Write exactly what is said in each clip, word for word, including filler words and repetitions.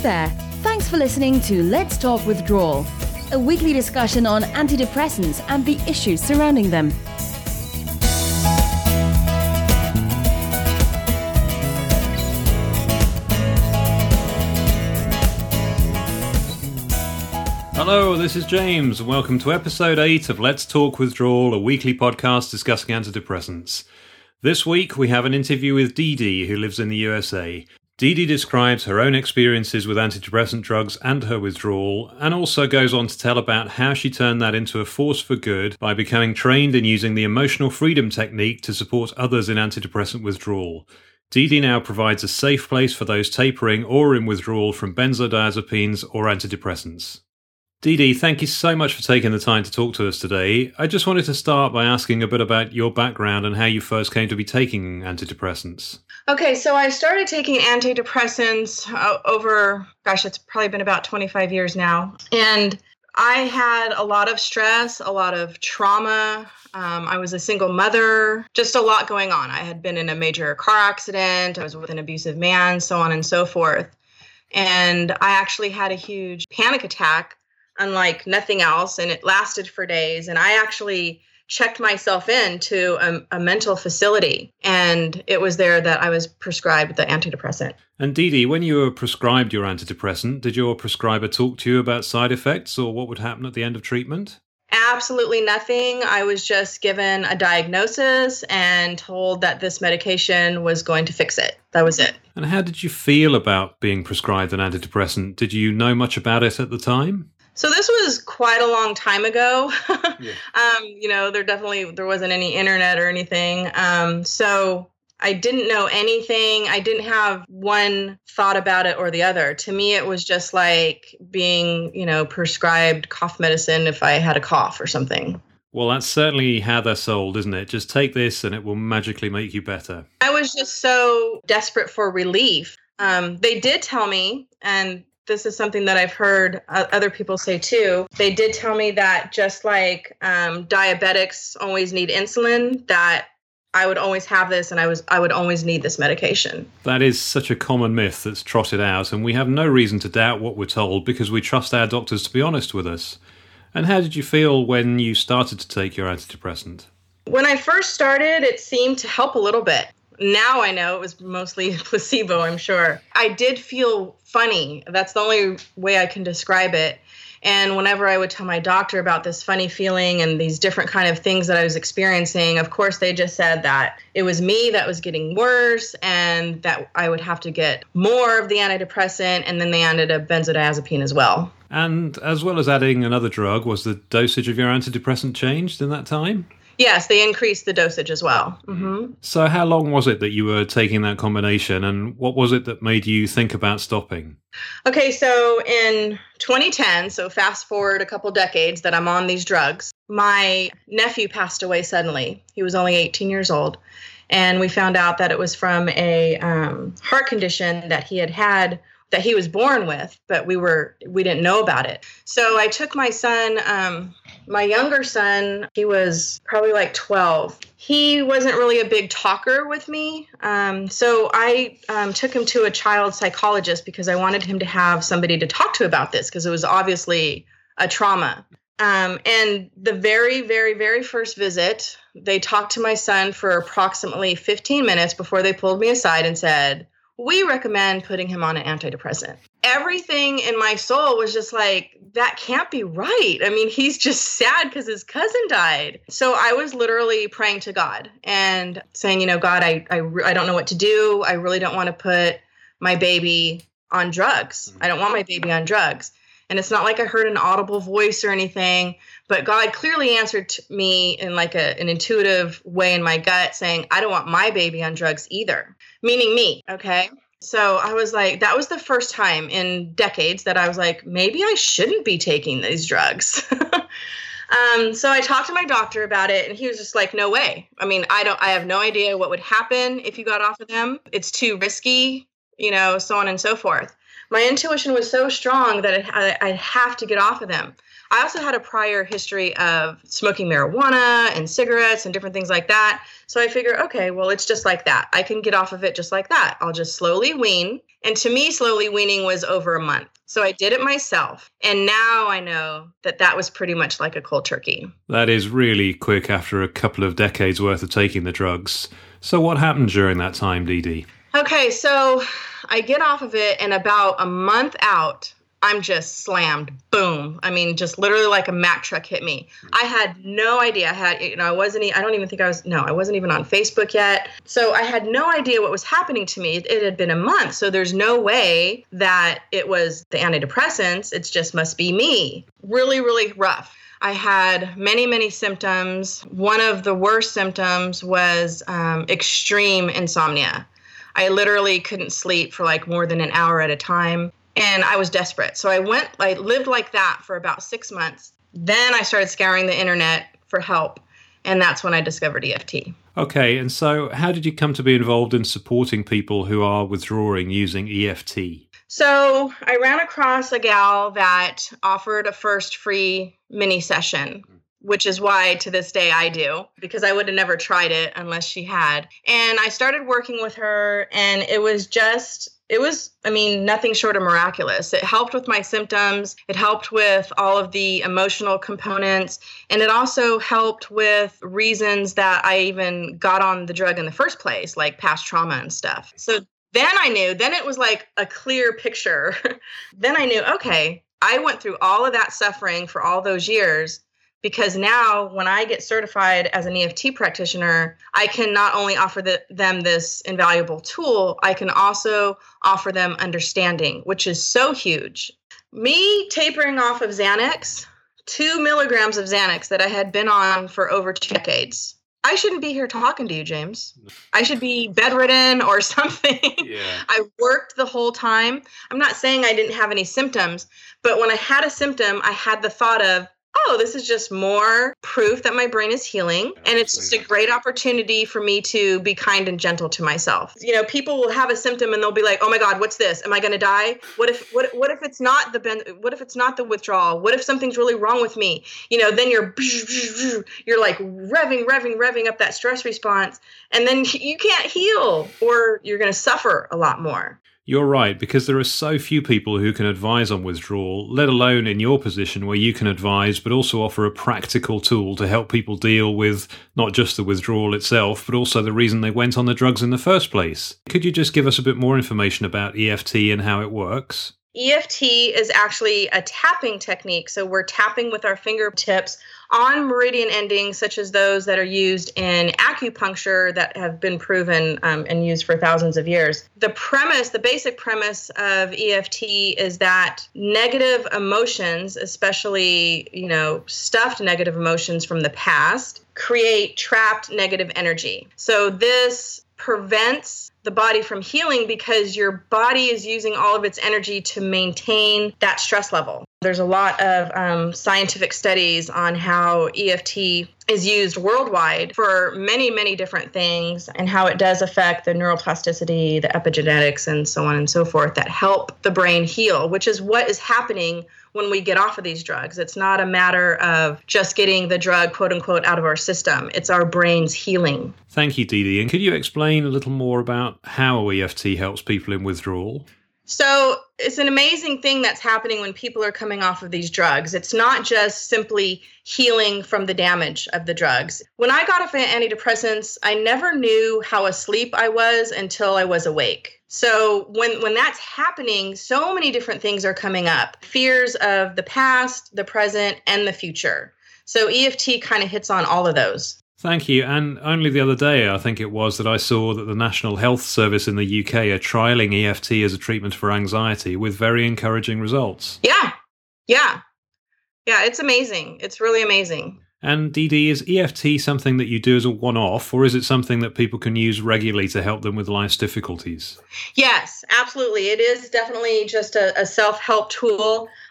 there. Thanks for listening to Let's Talk Withdrawal, a weekly discussion on antidepressants and the issues surrounding them. Hello, this is James, and welcome to episode eight of Let's Talk Withdrawal, a weekly podcast discussing antidepressants. This week we have an interview with Dee Dee, who lives in the U S A. Dee Dee describes her own experiences with antidepressant drugs and her withdrawal, and also goes on to tell about how she turned that into a force for good by becoming trained in using the emotional freedom technique to support others in antidepressant withdrawal. Dee Dee now provides a safe place for those tapering or in withdrawal from benzodiazepines or antidepressants. Dee Dee, thank you so much for taking the time to talk to us today. I just wanted to start by asking a bit about your background and how you first came to be taking antidepressants. Okay, so I started taking antidepressants uh, over, gosh, it's probably been about twenty-five years now. And I had a lot of stress, a lot of trauma. Um, I was a single mother, just a lot going on. I had been in a major car accident. I was with an abusive man, so on and so forth. And I actually had a huge panic attack, unlike nothing else, and it lasted for days. And I actually checked myself into a, a mental facility, and it was there that I was prescribed the antidepressant. And Dee Dee, when you were prescribed your antidepressant, did your prescriber talk to you about side effects or what would happen at the end of treatment? Absolutely nothing. I was just given a diagnosis and told that this medication was going to fix it. That was it. And how did you feel about being prescribed an antidepressant? Did you know much about it at the time? So this was quite a long time ago. Yeah. um, you know, there definitely, there wasn't any internet or anything. Um, so I didn't know anything. I didn't have one thought about it or the other. To me, it was just like being, you know, prescribed cough medicine if I had a cough or something. Well, that's certainly how they're sold, isn't it? Just take this and it will magically make you better. I was just so desperate for relief. Um, they did tell me, and this is something that I've heard other people say too. They did tell me that just like um, diabetics always need insulin, that I would always have this and I was I would always need this medication. That is such a common myth that's trotted out, and we have no reason to doubt what we're told because we trust our doctors to be honest with us. And how did you feel when you started to take your antidepressant? When I first started, it seemed to help a little bit. Now I know it was mostly placebo, I'm sure. I did feel funny. That's the only way I can describe it. And whenever I would tell my doctor about this funny feeling and these different kind of things that I was experiencing, of course, they just said that it was me that was getting worse and that I would have to get more of the antidepressant. And then they added a benzodiazepine as well. And as well as adding another drug, was the dosage of your antidepressant changed in that time? Yes, they increased the dosage as well. Mm-hmm. So how long was it that you were taking that combination, and what was it that made you think about stopping? Okay, so in twenty ten, so fast forward a couple decades that I'm on these drugs, my nephew passed away suddenly. He was only eighteen years old, and we found out that it was from a um, heart condition that he had had, that he was born with, but we were we didn't know about it. So I took my son, um, my younger son, he was probably like twelve. He wasn't really a big talker with me. Um, so I um, took him to a child psychologist because I wanted him to have somebody to talk to about this because it was obviously a trauma. Um, and the very, very, very first visit, they talked to my son for approximately fifteen minutes before they pulled me aside and said, "We recommend putting him on an antidepressant." Everything in my soul was just like, that can't be right. I mean, he's just sad because his cousin died. So I was literally praying to God and saying, you know, God, I, I, I don't know what to do. I really don't want to put my baby on drugs. I don't want my baby on drugs. And it's not like I heard an audible voice or anything, but God clearly answered to me in like a, an intuitive way in my gut saying, I don't want my baby on drugs either, meaning me. Okay. So I was like, that was the first time in decades that I was like, maybe I shouldn't be taking these drugs. um, so I talked to my doctor about it and he was just like, no way. I mean, I don't, I have no idea what would happen if you got off of them. It's too risky, you know, so on and so forth. My intuition was so strong that I, I'd have to get off of them. I also had a prior history of smoking marijuana and cigarettes and different things like that. So I figured, okay, well, it's just like that. I can get off of it just like that. I'll just slowly wean. And to me, slowly weaning was over a month. So I did it myself. And now I know that that was pretty much like a cold turkey. That is really quick after a couple of decades worth of taking the drugs. So what happened during that time, Dee Dee? Okay, so I get off of it, and about a month out, I'm just slammed. Boom. I mean, just literally like a Mack truck hit me. I had no idea. I had, you know, I wasn't, I don't even think I was, no, I wasn't even on Facebook yet. So I had no idea what was happening to me. It had been a month. So there's no way that it was the antidepressants. It just must be me. Really, really rough. I had many, many symptoms. One of the worst symptoms was um, extreme insomnia. I literally couldn't sleep for like more than an hour at a time. And I was desperate. So I went, I lived like that for about six months. Then I started scouring the internet for help. And that's when I discovered E F T. Okay. And so how did you come to be involved in supporting people who are withdrawing using E F T? So I ran across a gal that offered a first free mini session, which is why to this day I do, because I would have never tried it unless she had. And I started working with her, and it was just, it was, I mean, nothing short of miraculous. It helped with my symptoms. It helped with all of the emotional components. And it also helped with reasons that I even got on the drug in the first place, like past trauma and stuff. So then I knew, then it was like a clear picture. Then I knew, okay, I went through all of that suffering for all those years. Because now when I get certified as an E F T practitioner, I can not only offer the, them this invaluable tool, I can also offer them understanding, which is so huge. Me tapering off of Xanax, two milligrams of Xanax that I had been on for over two decades. I shouldn't be here talking to you, James. I should be bedridden or something. Yeah. I worked the whole time. I'm not saying I didn't have any symptoms, but when I had a symptom, I had the thought of, oh, this is just more proof that my brain is healing. And it's just a great opportunity for me to be kind and gentle to myself. You know, people will have a symptom and they'll be like, oh my God, what's this? Am I going to die? What if, what, what if it's not the, ben- what if it's not the withdrawal? What if something's really wrong with me? You know, then you're, you're like revving, revving, revving up that stress response. And then you can't heal, or you're going to suffer a lot more. You're right, because there are so few people who can advise on withdrawal, let alone in your position where you can advise, but also offer a practical tool to help people deal with not just the withdrawal itself, but also the reason they went on the drugs in the first place. Could you just give us a bit more information about E F T and how it works? E F T is actually a tapping technique. So we're tapping with our fingertips on meridian endings, such as those that are used in acupuncture that have been proven um, and used for thousands of years. The premise, the basic premise of E F T is that negative emotions, especially, you know, stuffed negative emotions from the past, create trapped negative energy. So this prevents the body from healing because your body is using all of its energy to maintain that stress level. There's a lot of um, scientific studies on how E F T is used worldwide for many, many different things, and how it does affect the neuroplasticity, the epigenetics, and so on and so forth that help the brain heal, which is what is happening when we get off of these drugs. It's not a matter of just getting the drug, quote unquote, out of our system. It's our brain's healing. Thank you, Dee Dee. And could you explain a little more about how E F T helps people in withdrawal? So it's an amazing thing that's happening when people are coming off of these drugs. It's not just simply healing from the damage of the drugs. When I got off antidepressants, I never knew how asleep I was until I was awake. So when, when that's happening, so many different things are coming up. Fears of the past, the present, and the future. So E F T kind of hits on all of those. Thank you. And only the other day, I think it was, that I saw that the National Health Service in the U K are trialling E F T as a treatment for anxiety with very encouraging results. Yeah. Yeah. Yeah, it's amazing. It's really amazing. And Dee Dee, is E F T something that you do as a one-off, or is it something that people can use regularly to help them with life's difficulties? Yes, absolutely. It is definitely just a, a self-help tool.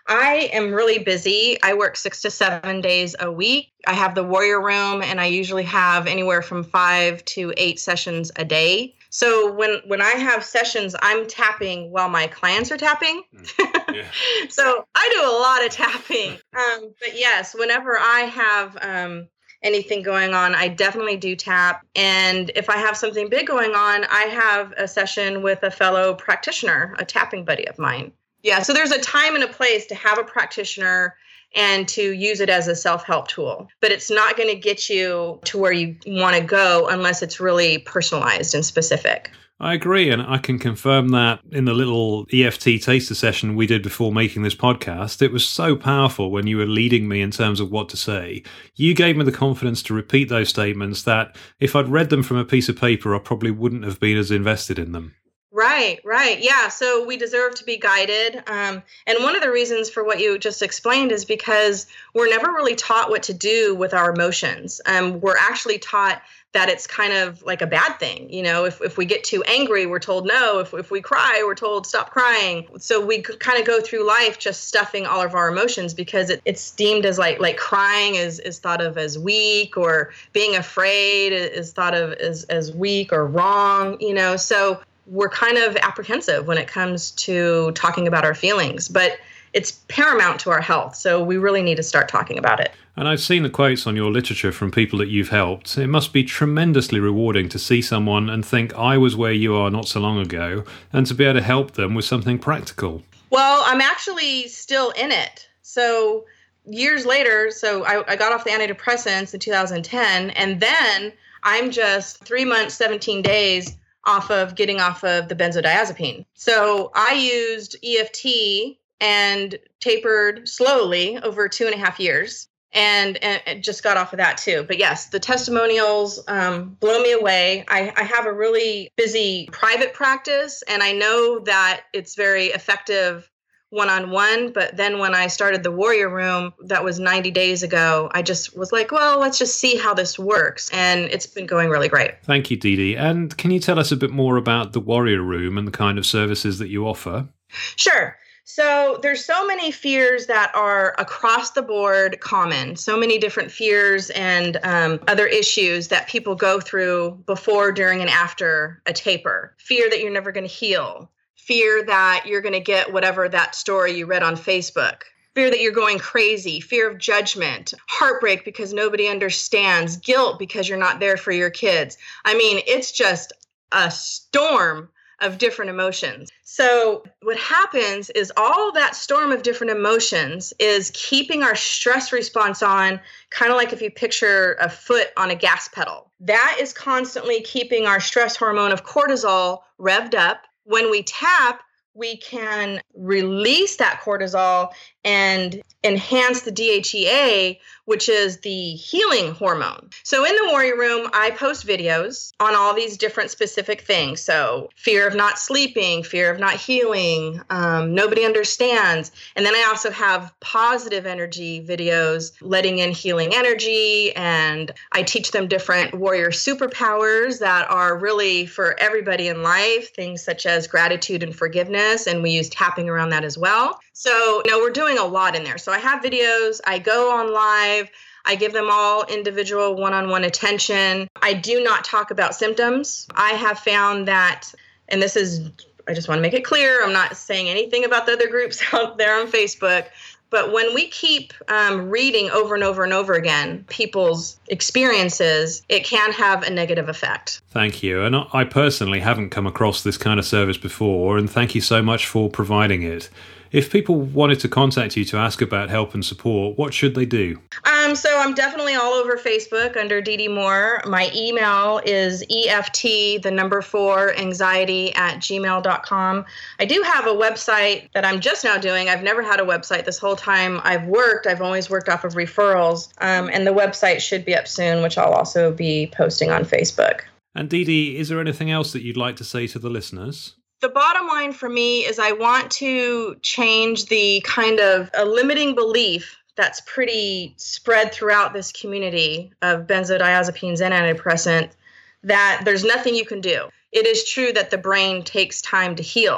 I am really busy. I work six to seven days a week. I have the Warrior Room, and I usually have anywhere from five to eight sessions a day. So when, when I have sessions, I'm tapping while my clients are tapping. Mm, yeah. So I do a lot of tapping. Um, but yes, whenever I have um, anything going on, I definitely do tap. And if I have something big going on, I have a session with a fellow practitioner, a tapping buddy of mine. Yeah, so there's a time and a place to have a practitioner and to use it as a self-help tool. But it's not going to get you to where you want to go unless it's really personalized and specific. I agree, and I can confirm that in the little E F T taster session we did before making this podcast, it was so powerful when you were leading me in terms of what to say. You gave me the confidence to repeat those statements that if I'd read them from a piece of paper, I probably wouldn't have been as invested in them. Right, right. Yeah. So we deserve to be guided. Um, and one of the reasons for what you just explained is because we're never really taught what to do with our emotions. Um, we're actually taught that it's kind of like a bad thing. You know, if, if we get too angry, we're told no. If, if we cry, we're told stop crying. So we kind of go through life just stuffing all of our emotions because it, it's deemed as like like crying is, is thought of as weak, or being afraid is thought of as, as weak or wrong, you know. So we're kind of apprehensive when it comes to talking about our feelings, but it's paramount to our health. So we really need to start talking about it. And I've seen the quotes on your literature from people that you've helped. It must be tremendously rewarding to see someone and think, I was where you are not so long ago, and to be able to help them with something practical. Well, I'm actually still in it. So years later, so I, I got off the antidepressants in two thousand ten, and then I'm just three months, seventeen days off of getting off of the benzodiazepine. So I used E F T and tapered slowly over two and a half years and, and just got off of that too. But yes, the testimonials um, blow me away. I, I have a really busy private practice, and I know that it's very effective one-on-one. But then when I started the Warrior Room, that was ninety days ago, I just was like, well, let's just see how this works. And it's been going really great. Thank you, Dee Dee. And can you tell us a bit more about the Warrior Room and the kind of services that you offer? Sure. So there's so many fears that are across the board common, so many different fears and um, other issues that people go through before, during, and after a taper. Fear that you're never going to heal. Fear that you're going to get whatever that story you read on Facebook. Fear that you're going crazy. Fear of judgment. Heartbreak because nobody understands. Guilt because you're not there for your kids. I mean, it's just a storm of different emotions. So what happens is all that storm of different emotions is keeping our stress response on, kind of like if you picture a foot on a gas pedal. That is constantly keeping our stress hormone of cortisol revved up. When we tap, we can release that cortisol and enhance the D H E A, which is the healing hormone. So in the Warrior Room, I post videos on all these different specific things. So fear of not sleeping, fear of not healing, um, nobody understands. And then I also have positive energy videos, letting in healing energy. And I teach them different warrior superpowers that are really for everybody in life, things such as gratitude and forgiveness. And we use tapping around that as well. So, you know, we're doing a lot in there. So I have videos, I go on live, I give them all individual one-on-one attention. I do not talk about symptoms. I have found that, and this is, I just want to make it clear, I'm not saying anything about the other groups out there on Facebook, but when we keep um, reading over and over and over again people's experiences, it can have a negative effect. Thank you. And I personally haven't come across this kind of service before, and thank you so much for providing it. If people wanted to contact you to ask about help and support, what should they do? Um, so I'm definitely all over Facebook under Dee Dee Moore. My email is E F T, the number four, anxiety at gmail dot com. I do have a website that I'm just now doing. I've never had a website this whole time I've worked. I've always worked off of referrals. Um, and the website should be up soon, which I'll also be posting on Facebook. And Dee Dee, is there anything else that you'd like to say to the listeners? The bottom line for me is I want to change the kind of a limiting belief that's pretty spread throughout this community of benzodiazepines and antidepressants, that there's nothing you can do. It is true that the brain takes time to heal. Mm.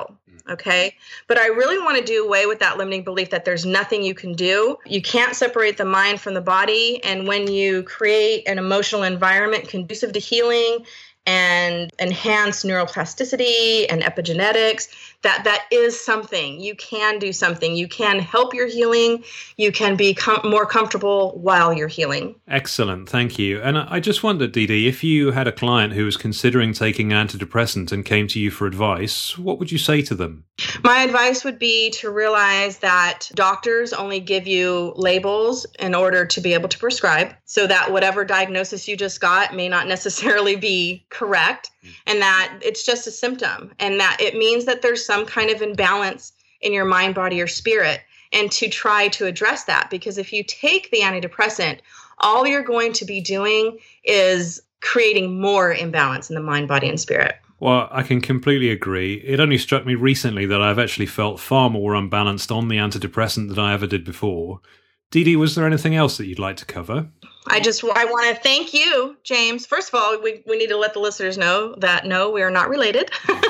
Okay. But I really want to do away with that limiting belief that there's nothing you can do. You can't separate the mind from the body. And when you create an emotional environment conducive to healing and enhance neuroplasticity and epigenetics, that that is something. You can do something. You can help your healing. You can be com- more comfortable while you're healing. Excellent. Thank you. And I just wondered, Dee Dee, if you had a client who was considering taking antidepressant and came to you for advice, what would you say to them? My advice would be to realize that doctors only give you labels in order to be able to prescribe, so that whatever diagnosis you just got may not necessarily be correct, and that it's just a symptom, and that it means that there's some kind of imbalance in your mind, body, or spirit, and to try to address that. Because if you take the antidepressant, all you're going to be doing is creating more imbalance in the mind, body, and spirit. Well, I can completely agree. It only struck me recently that I've actually felt far more unbalanced on the antidepressant than I ever did before. Dee Dee, was there anything else that you'd like to cover? I just I want to thank you, James. First of all, we, we need to let the listeners know that, no, we are not related.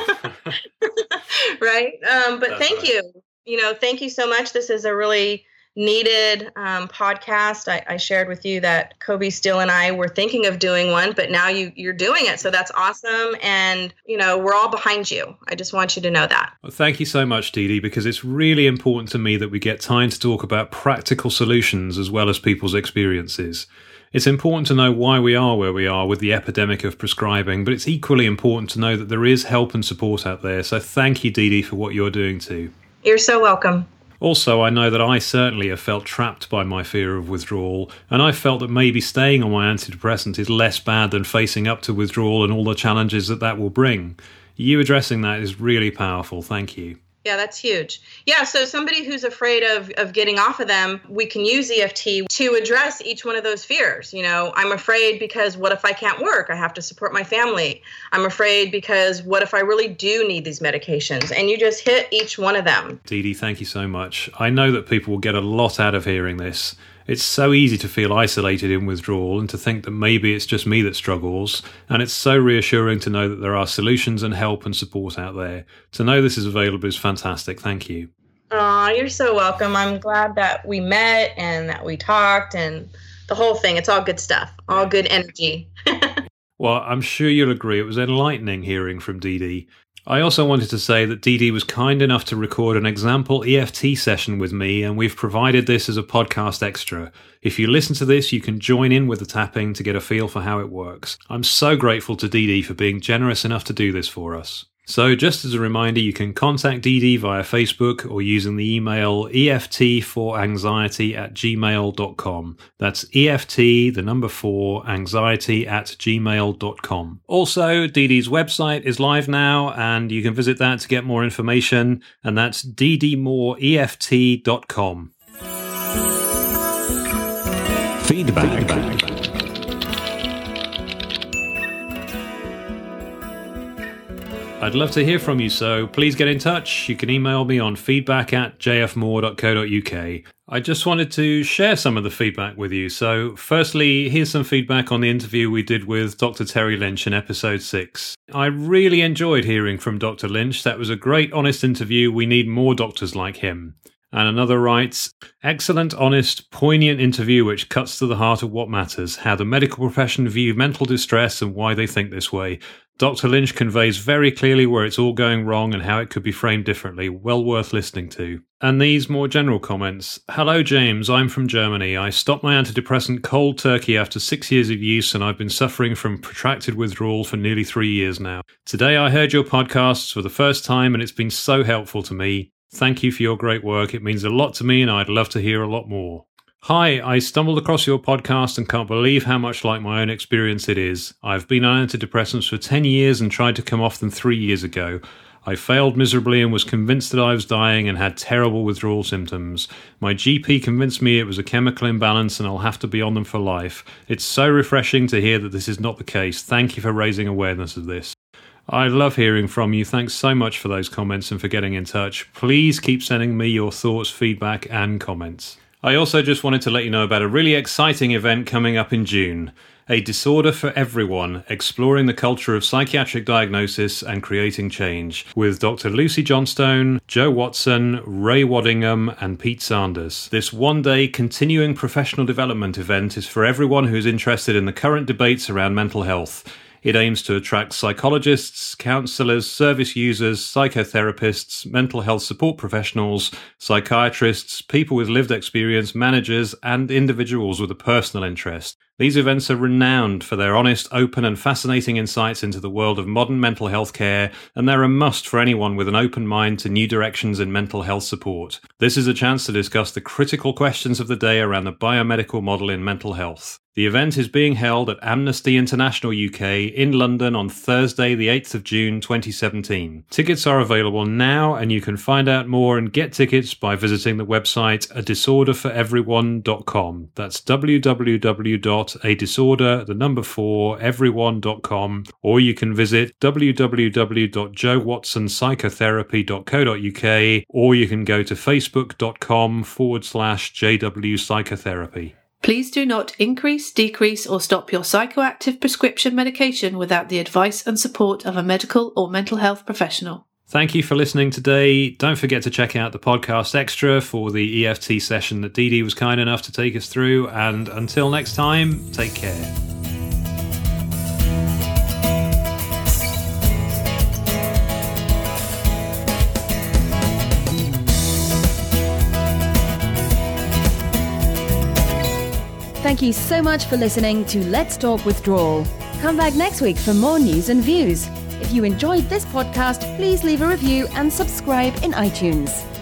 Right? Um, but That's thank right. you. You know, thank you so much. This is a really needed um, podcast. I, I shared with you that Kobe Steele and I were thinking of doing one, but now you, you're doing it. So that's awesome. And, you know, we're all behind you. I just want you to know that. Well, thank you so much, Dee Dee, because it's really important to me that we get time to talk about practical solutions as well as people's experiences. It's important to know why we are where we are with the epidemic of prescribing, but it's equally important to know that there is help and support out there. So thank you, Dee Dee, for what you're doing too. You're so welcome. Also, I know that I certainly have felt trapped by my fear of withdrawal, and I felt that maybe staying on my antidepressant is less bad than facing up to withdrawal and all the challenges that that will bring. You addressing that is really powerful. Thank you. Yeah, that's huge. Yeah, so somebody who's afraid of, of getting off of them, we can use E F T to address each one of those fears. You know, I'm afraid because what if I can't work? I have to support my family. I'm afraid because what if I really do need these medications? And you just hit each one of them. Dee Dee, thank you so much. I know that people will get a lot out of hearing this. It's so easy to feel isolated in withdrawal and to think that maybe it's just me that struggles, and it's so reassuring to know that there are solutions and help and support out there. To know this is available is fantastic. Thank you. Aw, you're so welcome. I'm glad that we met and that we talked and the whole thing. It's all good stuff, all good energy. Well, I'm sure you'll agree it was enlightening hearing from Dee Dee. I also wanted to say that Dee Dee was kind enough to record an example E F T session with me, and we've provided this as a podcast extra. If you listen to this, you can join in with the tapping to get a feel for how it works. I'm so grateful to Dee Dee for being generous enough to do this for us. So just as a reminder, you can contact Dee Dee via Facebook or using the email E F T for anxiety at gmail dot com. That's E F T, the number four, anxiety at gmail dot com. Also, Dee Dee's website is live now, and you can visit that to get more information, and that's d d more e f t dot com. Feedback. Feedback. I'd love to hear from you, so please get in touch. You can email me on feedback at j f moore dot co dot u k. I just wanted to share some of the feedback with you. So firstly, here's some feedback on the interview we did with Doctor Terry Lynch in episode six. I really enjoyed hearing from Doctor Lynch. That was a great, honest interview. We need more doctors like him. And another writes, excellent, honest, poignant interview which cuts to the heart of what matters, how the medical profession view mental distress and why they think this way. Doctor Lynch conveys very clearly where it's all going wrong and how it could be framed differently. Well worth listening to. And these more general comments. Hello, James. I'm from Germany. I stopped my antidepressant cold turkey after six years of use, and I've been suffering from protracted withdrawal for nearly three years now. Today I heard your podcasts for the first time, and it's been so helpful to me. Thank you for your great work. It means a lot to me, and I'd love to hear a lot more. Hi, I stumbled across your podcast and can't believe how much like my own experience it is. I've been on antidepressants for ten years and tried to come off them three years ago. I failed miserably and was convinced that I was dying and had terrible withdrawal symptoms. My G P convinced me it was a chemical imbalance and I'll have to be on them for life. It's so refreshing to hear that this is not the case. Thank you for raising awareness of this. I love hearing from you. Thanks so much for those comments and for getting in touch. Please keep sending me your thoughts, feedback, and comments. I also just wanted to let you know about a really exciting event coming up in June. A Disorder for Everyone, Exploring the Culture of Psychiatric Diagnosis and Creating Change, with Doctor Lucy Johnstone, Joe Watson, Ray Waddingham, and Pete Sanders. This one-day continuing professional development event is for everyone who's interested in the current debates around mental health. It aims to attract psychologists, counsellors, service users, psychotherapists, mental health support professionals, psychiatrists, people with lived experience, managers, and individuals with a personal interest. These events are renowned for their honest, open, and fascinating insights into the world of modern mental health care, and they're a must for anyone with an open mind to new directions in mental health support. This is a chance to discuss the critical questions of the day around the biomedical model in mental health. The event is being held at Amnesty International U K in London on Thursday, the eighth of June twenty seventeen. Tickets are available now, and you can find out more and get tickets by visiting the website a disorder for everyone dot com. That's w w w dot a disorder, the number four, everyone dot com, or you can visit w w w dot joe watson psychotherapy dot co dot u k, or you can go to facebook.com forward slash jw psychotherapy. Please do not increase, decrease, or stop your psychoactive prescription medication without the advice and support of a medical or mental health professional. Thank you for listening today. Don't forget to check out the podcast extra for the E F T session that Dee Dee was kind enough to take us through. And until next time, take care. Thank you so much for listening to Let's Talk Withdrawal. Come back next week for more news and views. If you enjoyed this podcast, please leave a review and subscribe in iTunes.